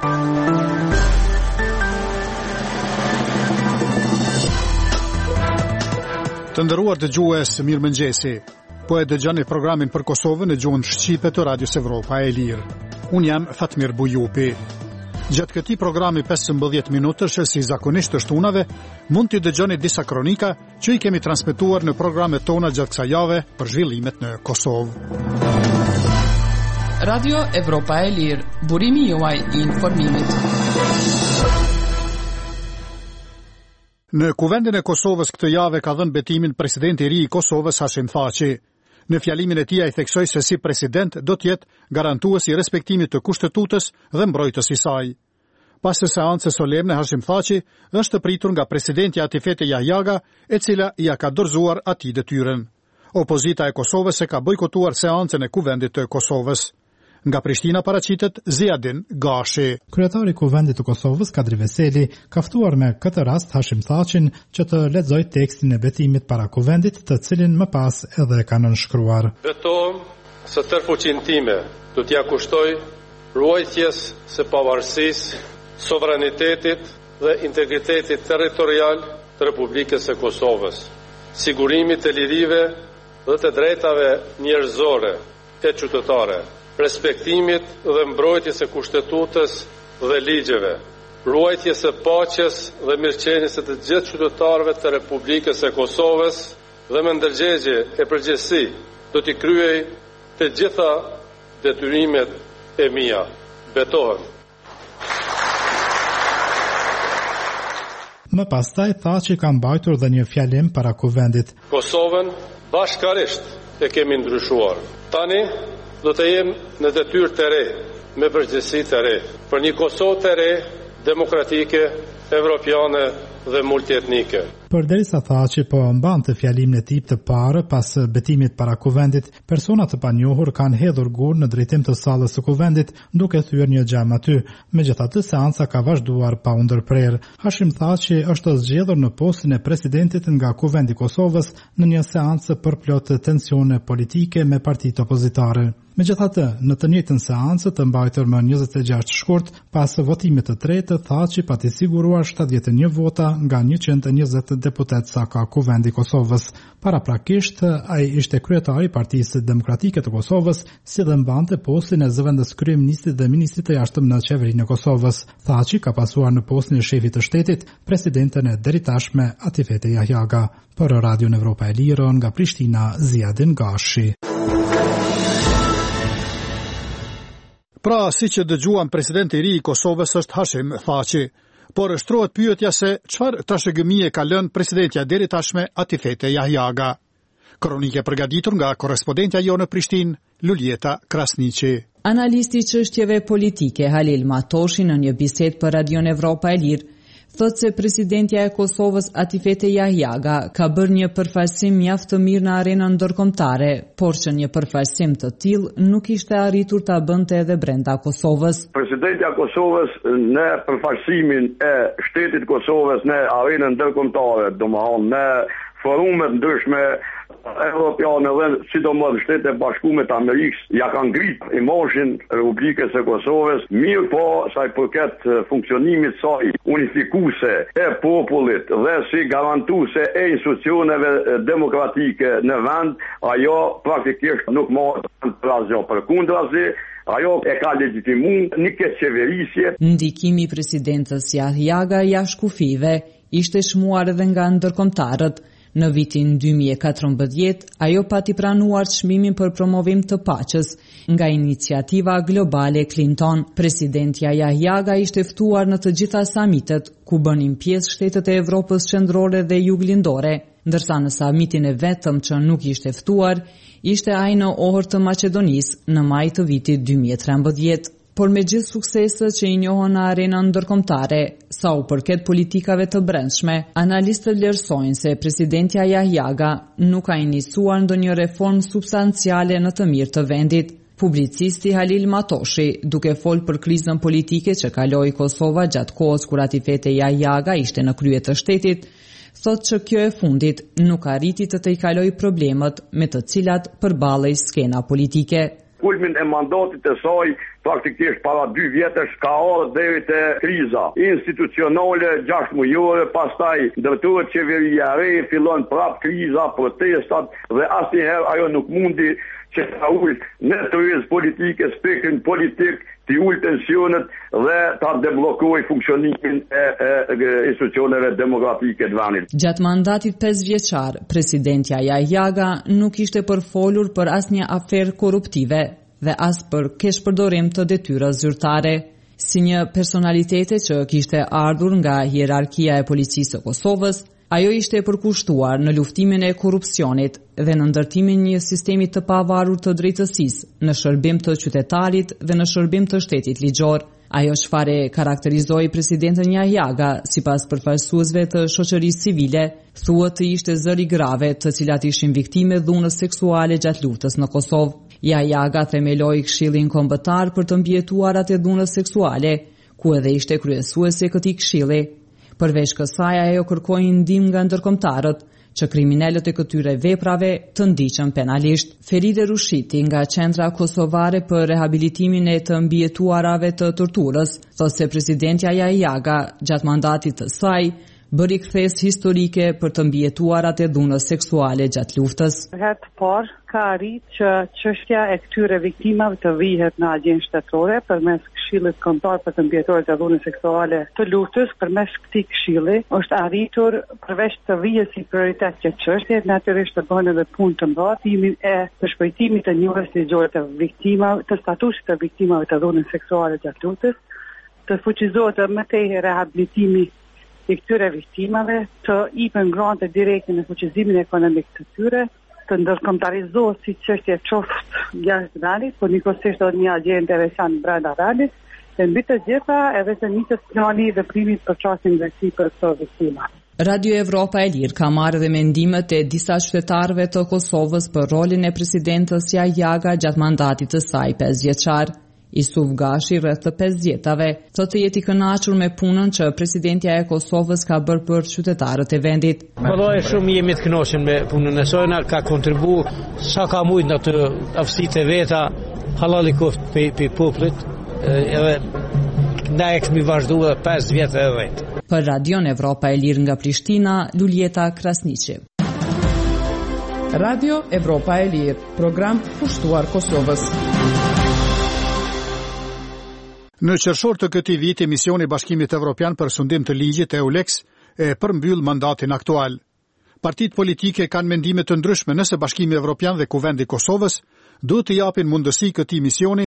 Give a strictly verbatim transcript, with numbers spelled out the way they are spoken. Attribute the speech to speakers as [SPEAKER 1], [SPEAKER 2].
[SPEAKER 1] Të nderuar dëgjues, mirëmëngjesi. Po e dëgjoni programin për Kosovën në gjuhën shqipe të Radios Evropa e Lirë. Unë jam Fatmir Bujupi. Gjatë këtij programi pesëmbëdhjetë minutësh, si zakonisht të shtunave, mund t'i dëgjoni disa kronika që i kemi transmetuar në programet tona gjatë kësaj jave për zhvillimet në Kosovë.
[SPEAKER 2] Radio Evropa e Lirë, burimi juaj i informimit.
[SPEAKER 1] Në kuvendin e Kosovës këtë jave ka dhënë betimin presidenti i ri i Kosovës Hashim Thaçi. Në fjalimin e tij ai theksoi se si president do të jetë garantues i respektimit të kushtetutës dhe mbrojtës i saj. Pas së seancës solemne, Hashim Thaçi është pritur nga presidenti Atifete Jahjaga, e cila ia ka dorëzuar atij detyrën. Opozita e Kosovës e ka bojkotuar seancën e kuvendit të Kosovës. Nga Prishtina paraqitet Ziadin Gashi.
[SPEAKER 3] Kryetari i Kuvendit të Kosovës, Kadri Veseli, ka ftuar me këtë rast Hashim Thaçin që të lexojë tekstin e betimit para kuvendit, të cilin më pas edhe ka nënshkruar.
[SPEAKER 4] Betohem se tërë fuqinë time do t'ia kushtoj ruajtjes së pavarësisë, sovranitetit dhe integritetit territorial të Republikës së Kosovës, sigurimit të lirive dhe të drejtave njerëzore e qytetare, respektimit dhe mbrojtjes së kushtetutës dhe ligjeve, ruajtjes së paqes dhe mirëqenies së të gjithë qytetarëve të Republikës së Kosovës dhe me ndërgjegje e përgjegjësi do t'i kryej të gjitha detyrimet e mia. Betohem.
[SPEAKER 3] Më pastaj Thaçi ka mbajtur dhe një fjalim para kuvendit.
[SPEAKER 4] Kosovën bashkarisht e kemi ndryshuar. Tani do të jem në detyrë të re, me përgjegjësi të re, për një Kosovë të re, demokratike, evropiane dhe multietnike.
[SPEAKER 3] Përderisa Thaçi po mbante fjalimin e tij të parë pas betimit para kuvendit, persona të panjohur kanë hedhur gur në drejtim të sallës së kuvendit, duke thyer një xham aty. Megjithatë, seanca ka vazhduar pa u ndërprerë. Hashim Thaçi është zgjedhur në postin e presidentit nga Kuvendi i Kosovës në një seancë për plot tensione politike me partitë opozitare. Megjithatë, në të njëjtën seancë të mbajtur më njëzet e gjashtë shkurt, pas votimit të tretë, Thaçi pati siguruar shtatëdhjetë e një vota nga njëqind e njëzet deputet sa ka Kuvendi i Kosovës. Paraprakisht, ai ishte kryetari i Partisë Demokratike të Kosovës, si dhe mbante postin e zëvendës kryeministit dhe ministrit të jashtëm në qeverinë e Kosovës. Thaçi ka pasuar në postin e shefit të shtetit presidenten e deritashme Atifete Jahjaga. Për Radio Evropa e Lirë, nga Prishtina, Ziadin Gashi.
[SPEAKER 1] Pra, si që dëgjuam, presidenti i ri i Kosovës është Hashim Thaçi, por shtrohet pyetja se çfarë trashëgimie ka lënë presidentja deri tashme Atifete Jahjaga. Kronikë e përgatitur nga korrespondentja jonë në Prishtinë, Luljeta Krasniqi.
[SPEAKER 5] Analisti i çështjeve politike Halil Matoshi në një bisedë për Radio Evropa e Lirë thotë se presidentja e Kosovës Atifete Jahjaga ka bërë një përfaqësim mjaft të mirë në arenën ndërkombëtare, por që një përfaqësim të tillë nuk ishte arritur ta bënte edhe brenda Kosovës.
[SPEAKER 6] Presidentja e Kosovës në përfaqësimin e shtetit Kosovës në arenën ndërkombëtare, domethënë në forumet ndryshme evropiane dhe sidomos Shtetet e Bashkuara të Amerikës, ja kanë ngrit imazhin Republikës së Kosovës, mirë po sa i përket funksionimit saj unifikuese e popullit dhe si garantuese e institucioneve demokratike në vend, ajo praktikisht nuk morë asgjë. Përkundrazi, ajo e ka legitimuar një qeverisje.
[SPEAKER 5] Ndikimi i presidentës Jahjaga jashtë kufive ishte shmuar edhe nga ndërkombëtarët. Në vitin dy mijë e katërmbëdhjetë, ajo pati pranuar çmimin për promovim të paqes nga iniciativa globale Clinton. Presidentja Jahjaga ishte ftuar në të gjitha samitet ku bënin pjesë shtetet e Evropës qendrore dhe juglindore, ndërsa në samitin e vetëm që nuk ishte ftuar, ishte ai në Ohër të Maqedonisë në maj të vitit dy mijë e trembëdhjetë. Por me gjithë sukseset që i njohën në arenën ndërkombëtare, sa u përket politikave të brendshme, analistët vlerësojnë se presidentja Jahjaga nuk ka iniciuar ndonjë reformë substanciale në të mirë të vendit. Publicisti Halil Matoshi, duke folë për krizën politike që kaloi Kosova gjatë kohës kur Atifete Jahjaga ishte në krye të shtetit, thotë që kjo e fundit nuk arriti të të i kaloj problemet me të cilat përballej skena politike.
[SPEAKER 6] Kulmin e mandatit të saj praktikisht para dy vjetësh ka ardhur deri te kriza institucionale gjashtë mujore, pastaj ndërtohet qeveria e re, fillon prap kriza, protestat dhe asnjëherë ajo nuk mundi që ta ul në tërëz politike, spektrin politik, të ul tensionet dhe ta deblokoj funksionimin e, e, e institucioneve demokratike të vendit.
[SPEAKER 5] Gjatë mandatit pesë vjeçar, presidenti Jaga nuk ishte përfolur për asnjë aferë korruptive dhe as për keshpërdorim të detyrës zyrtare. Si një personalitete që kishte ardhur nga hierarkia e policisë së Kosovës, ajo ishte përkushtuar në luftimin e korrupsionit dhe në ndërtimin një sistemi të pavarur të drejtësisë në shërbim të qytetarit dhe në shërbim të shtetit ligjor. Ajo çfarë karakterizoi presidentin Jaga sipas përfaqësuesve të shoqërisë civile, thuhet të ishte zëri grave të cilat ishin viktime dhunës seksuale gjatë luftës në Kosovë. Jaga themeloi Këshillin Kombëtar për të mbijetuarat e dhunës seksuale, ku edhe ishte kryesuese e këtij këshilli. Përveç kësaj, ajo kërkoi ndihmë nga ndërkombëtarët që kriminalët e këtyre veprave të ndiqen penalisht. Feride Rushiti nga Qendra Kosovare për Rehabilitimin e të mbijetuarave të torturës thotë se presidentja Jaga gjatë mandatit të saj bëri kthesë historike për të mbijetuarat e dhunës seksuale gjatë luftës.
[SPEAKER 7] Herë të parë ka arritë që çështja e këtyre viktimave të vihet në agjenë shtetërore përmes Këshillit Kombëtar për të mbijetuarit të dhunës seksuale të luftës. Përmes këtij këshilli është arritur përveç të vijë si prioritet që çështje, natyrisht të bëhen edhe punë të mbatimin e të shpëtimit të njohjes ligjore të viktimave, të statusit të viktimave të dhunës seksuale gjatë luftës, të fuqizohet më tej rehabilitimi i këtyre viktimave, të ipen grante direkte në fuqizimin ekonomik të tyre, të ndërkombëtarizohet si çështje qoftë jashtë vendit, por njëkohësisht edhe një agje interesante brenda vendit, dhe mbi të gjitha edhe të niset plani i veprimit për çastin drejtësi për këto viktima.
[SPEAKER 5] Radio Evropa e Lirë ka marrë dhe mendimet e disa qytetarëve të Kosovës për rolin e presidentës Jaga gjatë mandatit të saj pesë vjeçar. Isuf Gashi, rreth të pesë vjetave, thotë të jeti kënaqur me punën që presidentja e Kosovës ka bërë për qytetarët e vendit.
[SPEAKER 8] Vallai shumë jemi të kënaqur me punën e saj, na ka kontribuar sa ka mujt në atë aftësitë e veta, halali koft pe pe popullit, edhe na e kemi vazhduar pesë vjet e vet.
[SPEAKER 5] Për Radion Evropa e Lirë nga Prishtina, Luljeta Krasniqi.
[SPEAKER 2] Radio Evropa e Lirë, program pushtuar Kosovës.
[SPEAKER 1] Në qershor të këtij viti, misioni i Bashkimit Evropian për sundim të ligjit EULEX e përmbyll mandatin aktual. Partitë politike kanë mendime të ndryshme nëse Bashkimi Evropian dhe Kuvendi i Kosovës duhet të japin mundësi këtij misioni